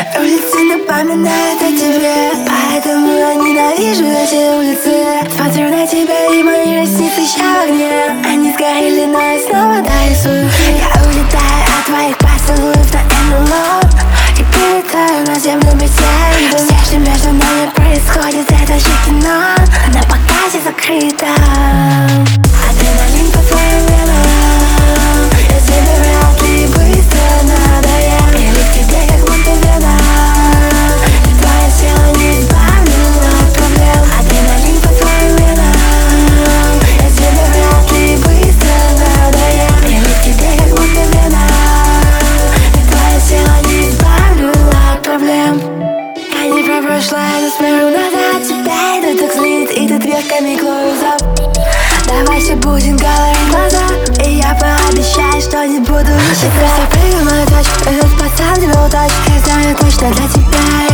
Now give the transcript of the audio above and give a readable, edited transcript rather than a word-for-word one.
Улицы напоминают о тебе, поэтому я ненавижу эти улицы. Смотрю на тебя, и мои ресницы еще в огне. Они сгорели, но я снова дорисую. Я улетаю от твоих поцелуев на НЛО и прилетаю на землю без тебя. Все, что между нами происходит, это же кино, на показе закрыто. Адреналин по твоим венам, я тебе вряд ли быстро надоем. И ведь тебе как будто вена, и твое тело не избавлено от проблем. Адреналин по твоим венам, я тебе вряд ли быстро надоем. И ведь тебе как будто вена, и твое тело не избавлено от проблем. Я не про прошлое, но смотрю назад. Тебя это так злит, и ты дверками close up. Давайте будем говорить глаза, и я пообещаю, что не буду считать. Просто прыгай мою точку, этот пацан тебе удачи. Я знаю точно для тебя